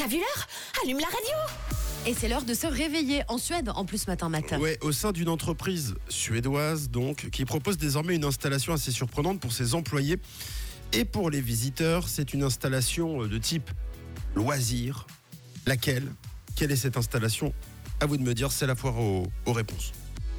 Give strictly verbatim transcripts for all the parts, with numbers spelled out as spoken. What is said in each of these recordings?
t'as vu l'heure? Allume la radio. Et c'est l'heure de se réveiller en Suède en plus matin matin. Ouais, au sein d'une entreprise suédoise donc, qui propose désormais une installation assez surprenante pour ses employés et pour les visiteurs. C'est une installation de type loisir. Laquelle? Quelle est cette installation? À vous de me dire, c'est la foire aux, aux réponses.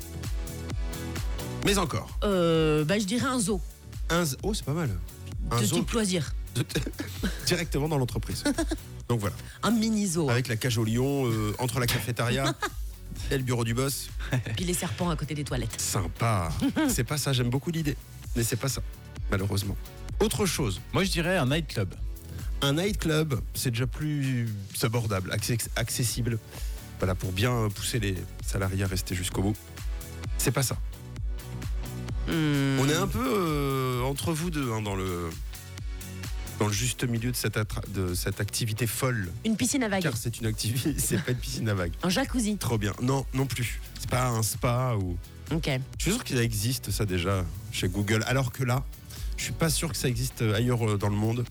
Mais encore. Euh, bah je dirais un zoo. Un z- oh, c'est pas mal. Un De zoo type loisir. directement dans l'entreprise. Donc voilà, Un mini zoo. avec la cage au lion, euh, entre la cafétéria et le bureau du boss. Puis les serpents à côté des toilettes. Sympa. C'est pas ça, j'aime beaucoup l'idée. Mais c'est pas ça, malheureusement. Autre chose, Moi, je dirais un nightclub. un nightclub, c'est déjà plus abordable, access- accessible. Voilà, pour bien pousser les salariés à rester jusqu'au bout. C'est pas ça. Hmm. On est un peu euh, entre vous deux hein, dans le dans le juste milieu de cette, attra- de cette activité folle. Une piscine à vagues. Car c'est une activité, c'est pas une piscine à vagues. Un jacuzzi. Trop bien. Non, non plus. C'est pas un spa ou. Ok. Je suis sûr qu'il existe ça déjà chez Google. Alors que là, je suis pas sûr que ça existe ailleurs euh, dans le monde.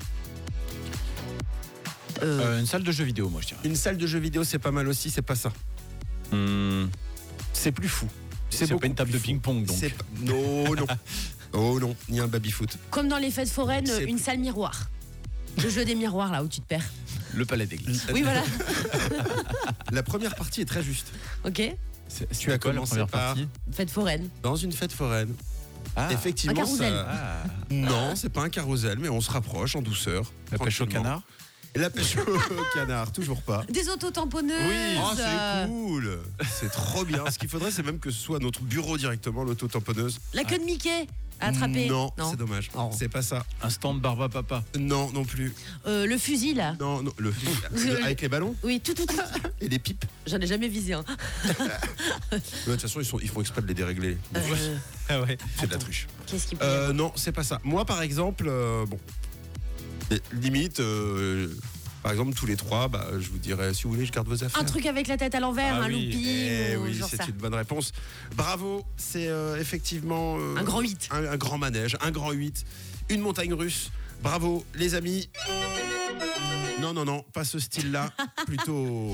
Euh, Euh, une salle de jeux vidéo, moi, je dirais. Une salle de jeux vidéo, c'est pas mal aussi. C'est pas ça. Hmm, C'est plus fou. c'est beaucoup pas une table de plus fou. ping-pong, donc. C'est pas- Non, non. Oh non, ni un baby-foot. Comme dans les fêtes foraines, C'est- une salle miroir. Le jeu des miroirs là où tu te perds. Le palais d'église. Oui voilà. La première partie est très juste. Ok. C'est- Tu c'était as quoi, la commencé première par- partie Fête foraine. Dans une fête foraine. Ah, Effectivement, Un carrousel. ça. ah, Non, c'est pas un carrousel, mais on se rapproche en douceur. la pêche au tranquillement. canard. Et la pêche au canard, toujours pas. Des autotamponneuses. Oui. Oh, euh, c'est cool. C'est trop bien. Ce qu'il faudrait, c'est même que ce soit notre bureau directement, l'auto-tamponneuse. La queue de Mickey à attraper. Non, c'est dommage. Oh. C'est pas ça. Un stand barbe à papa. Non, non plus. Euh, le fusil là. Non, non. Le, le- avec les ballons Oui, tout, tout, tout. et les pipes. J'en ai jamais visé un. Mais de toute façon, ils, sont, ils font exprès de les dérégler. Euh, Ah ouais. C'est de la attends. triche. Qu'est-ce qui peut Euh, non, c'est pas ça. Moi, par exemple, euh, bon, et limite, euh, par exemple, tous les trois, bah, je vous dirais, si vous voulez, je garde vos affaires. Un truc avec la tête à l'envers, Ah un oui. looping Eh ou oui, genre c'est ça. une bonne réponse. Bravo, c'est euh, effectivement euh, Un grand huit. un, un grand manège, un grand huit, une montagne russe. Bravo, les amis. Non, non, non, pas ce style-là, plutôt.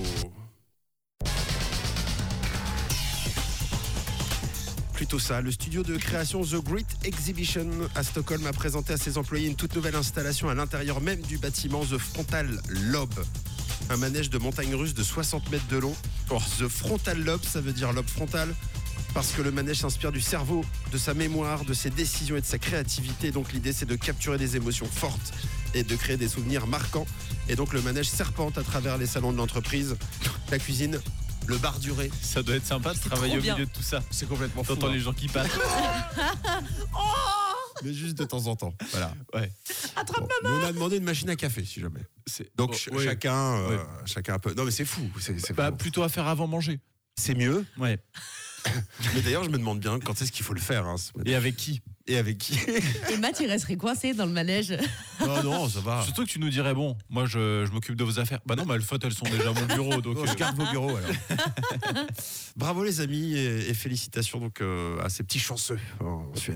Plutôt ça. Le studio de création The Great Exhibition à Stockholm a présenté à ses employés une toute nouvelle installation à l'intérieur même du bâtiment, The Frontal Lobe. Un manège de montagne russe de soixante mètres de long. Or, The Frontal Lobe, ça veut dire lobe frontal, parce que le manège s'inspire du cerveau, de sa mémoire, de ses décisions et de sa créativité. Donc l'idée, c'est de capturer des émotions fortes et de créer des souvenirs marquants. Et donc le manège serpente à travers les salons de l'entreprise, la cuisine, le bar duré. Ça doit être sympa de travailler trop au bien. milieu de tout ça. C'est complètement fou. T'entends hein. les gens qui passent. Mais juste de temps en temps. Voilà. Ouais. Attrape Bon, mais on a demandé une machine à café, si jamais. C'est- Donc Oh, ch- ouais. chacun, euh, Ouais. chacun un peu. Non mais c'est fou. C'est, c'est Bah, fou. plutôt à faire avant manger. C'est mieux. Ouais. Mais d'ailleurs, je me demande bien quand est-ce qu'il faut le faire. Hein, ce matin. Et avec qui Et avec qui? Et Matt, il resterait coincé dans le manège. Non, non, ça va. Surtout que tu nous dirais, bon, moi je, je m'occupe de vos affaires. Bah non, mais elles fait, elles sont déjà à mon bureau. Donc, Oh, euh, je garde vos bureaux alors. Bravo les amis et, et félicitations donc euh, à ces petits chanceux en Suède.